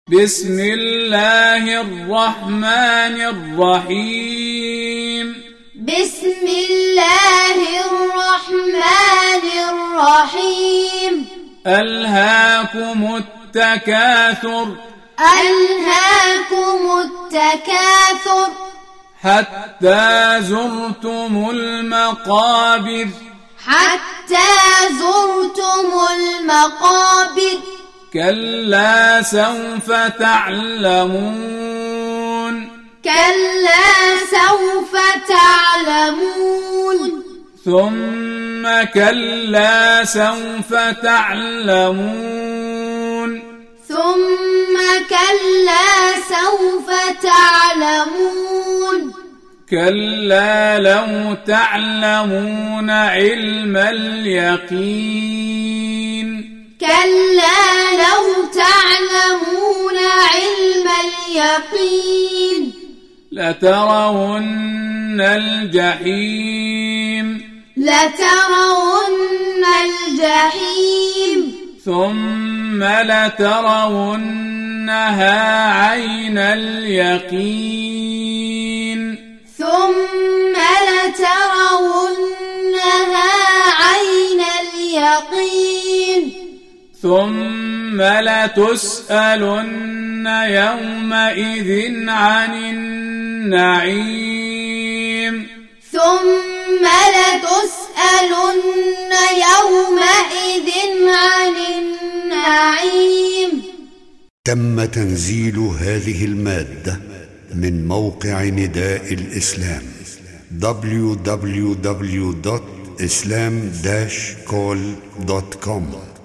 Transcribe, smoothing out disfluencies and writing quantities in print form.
بسم الله الرحمن الرحيم بسم الله الرحمن الرحيم ألهاكم التكاثر ألهاكم التكاثر حتى زرتم المقابر حتى زرتم المقابر كلا سوف تعلمون كلا سوف تعلمون ثم كلا سوف تعلمون ثم كلا سوف تعلمون كلا لو تعلمون علم اليقين كلا لو تعلمون علم اليقين لترون الجحيم لترون الجحيم ثم لترونها عين اليقين ثم لترونها عين اليقين ثم لتسألن يومئذ عن النعيم ثم لتسألن يومئذ عن النعيم. تم تنزيل هذه المادة من موقع نداء الإسلام www.islam-call.com